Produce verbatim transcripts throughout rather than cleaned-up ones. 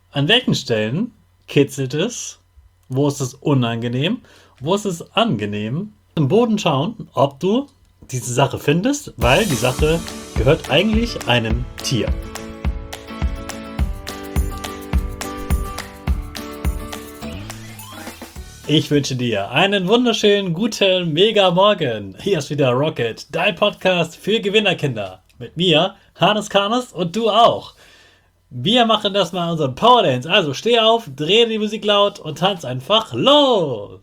An welchen Stellen kitzelt es? Wo ist es unangenehm? Wo ist es angenehm? Im Boden schauen, ob du diese Sache findest, weil die Sache gehört eigentlich einem Tier. Ich wünsche dir einen wunderschönen, guten, mega Morgen. Hier ist wieder Rocket, dein Podcast für Gewinnerkinder. Mit mir, Hannes Karnes und du auch. Wir machen das mal unseren Power Dance. Also steh auf, dreh die Musik laut und tanz einfach los.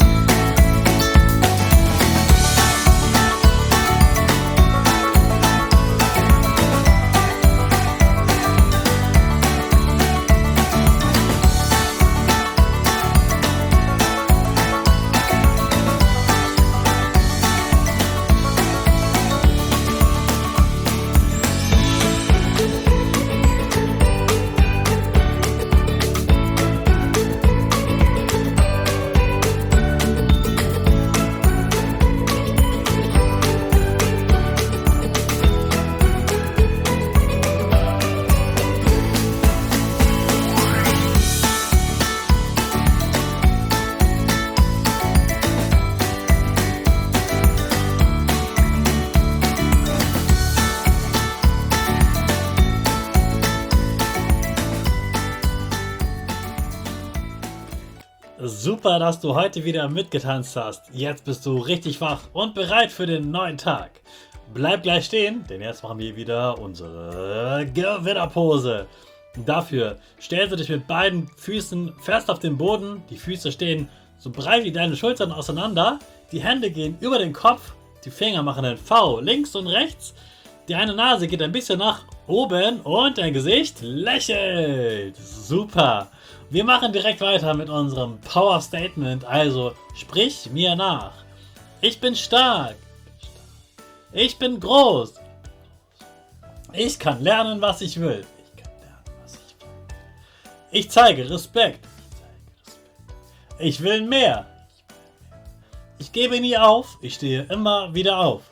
Super, dass du heute wieder mitgetanzt hast. Jetzt bist du richtig wach und bereit für den neuen Tag. Bleib gleich stehen, denn jetzt machen wir wieder unsere Gewinnerpose. Dafür stellst du dich mit beiden Füßen fest auf den Boden. Die Füße stehen so breit wie deine Schultern auseinander. Die Hände gehen über den Kopf. Die Finger machen ein V links und rechts. Deine Nase geht ein bisschen nach oben und dein Gesicht lächelt. Super. Wir machen direkt weiter mit unserem Power Statement. Also sprich mir nach. Ich bin stark. Ich bin groß. Ich kann lernen, was ich will. Ich kann lernen, was ich will. Ich zeige Respekt. Ich will mehr. Ich gebe nie auf. Ich stehe immer wieder auf.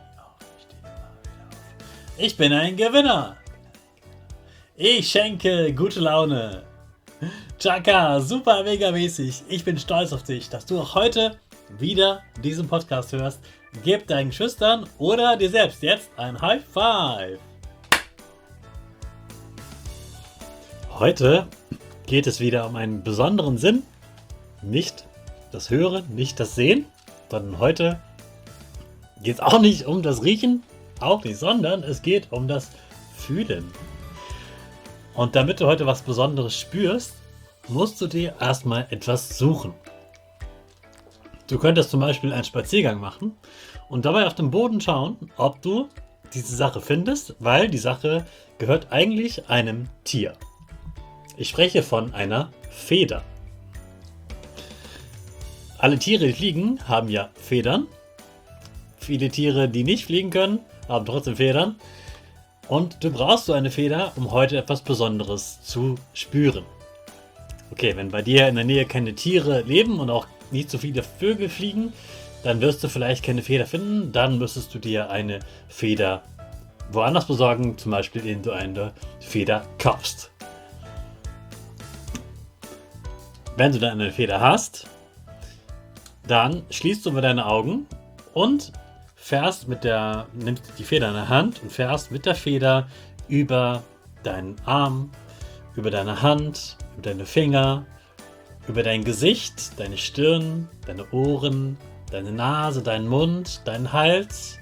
Ich bin ein Gewinner. Ich schenke gute Laune. Chaka, super mega mäßig. Ich bin stolz auf dich, dass du auch heute wieder diesen Podcast hörst. Gib deinen Schüchtern oder dir selbst jetzt ein High Five. Heute geht es wieder um einen besonderen Sinn. Nicht das Hören, nicht das Sehen, sondern heute geht es auch nicht um das Riechen, auch nicht, sondern es geht um das Fühlen. Und damit du heute was Besonderes spürst, musst du dir erstmal etwas suchen. Du könntest zum Beispiel einen Spaziergang machen und dabei auf den Boden schauen, ob du diese Sache findest, weil die Sache gehört eigentlich einem Tier. Ich spreche von einer Feder. Alle Tiere, die fliegen, haben ja Federn. Viele Tiere, die nicht fliegen können, haben trotzdem Federn. Und du brauchst so eine Feder, um heute etwas Besonderes zu spüren. Okay, wenn bei dir in der Nähe keine Tiere leben und auch nicht so viele Vögel fliegen, dann wirst du vielleicht keine Feder finden. Dann müsstest du dir eine Feder woanders besorgen, zum Beispiel indem du eine Feder kaufst. Wenn du dann eine Feder hast, dann schließt du mal deine Augen und fährst mit der, nimmst die Feder in der Hand und fährst mit der Feder über deinen Arm, über deine Hand, über deine Finger, über dein Gesicht, deine Stirn, deine Ohren, deine Nase, deinen Mund, deinen Hals.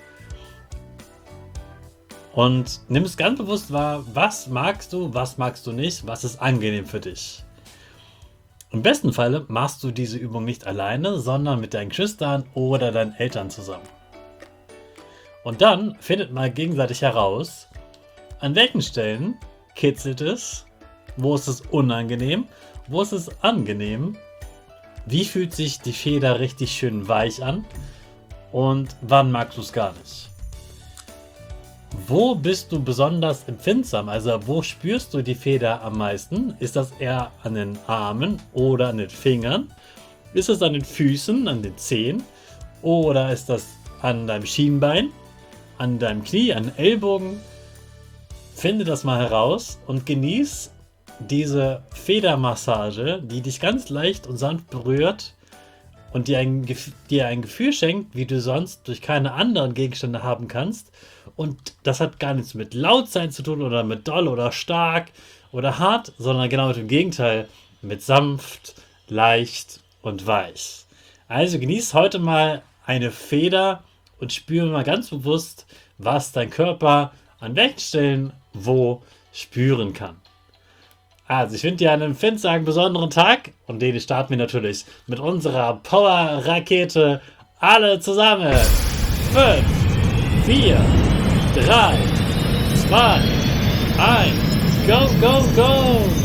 Und nimmst ganz bewusst wahr, was magst du, was magst du nicht, was ist angenehm für dich. Im besten Falle machst du diese Übung nicht alleine, sondern mit deinen Geschwistern oder deinen Eltern zusammen. Und dann findet mal gegenseitig heraus, an welchen Stellen kitzelt es, wo ist es unangenehm, wo ist es angenehm, wie fühlt sich die Feder richtig schön weich an und wann magst du es gar nicht. Wo bist du besonders empfindsam? Also wo spürst du die Feder am meisten? Ist das eher an den Armen oder an den Fingern? Ist es an den Füßen, an den Zehen? Oder ist das an deinem Schienbein, an deinem Knie, an den Ellbogen? Finde das mal heraus und genieß diese Federmassage, die dich ganz leicht und sanft berührt und dir ein, dir ein Gefühl schenkt, wie du sonst durch keine anderen Gegenstände haben kannst. Und das hat gar nichts mit Lautsein zu tun oder mit doll oder stark oder hart, sondern genau mit dem Gegenteil, mit sanft, leicht und weich. Also genieß heute mal eine Feder und spüre mal ganz bewusst, was dein Körper an welchen Stellen wo spüren kann. Also ich wünsche dir einen finsteren, besonderen Tag und den starten wir natürlich mit unserer Power-Rakete alle zusammen. fünf, vier, drei, zwei, eins, go, go, go!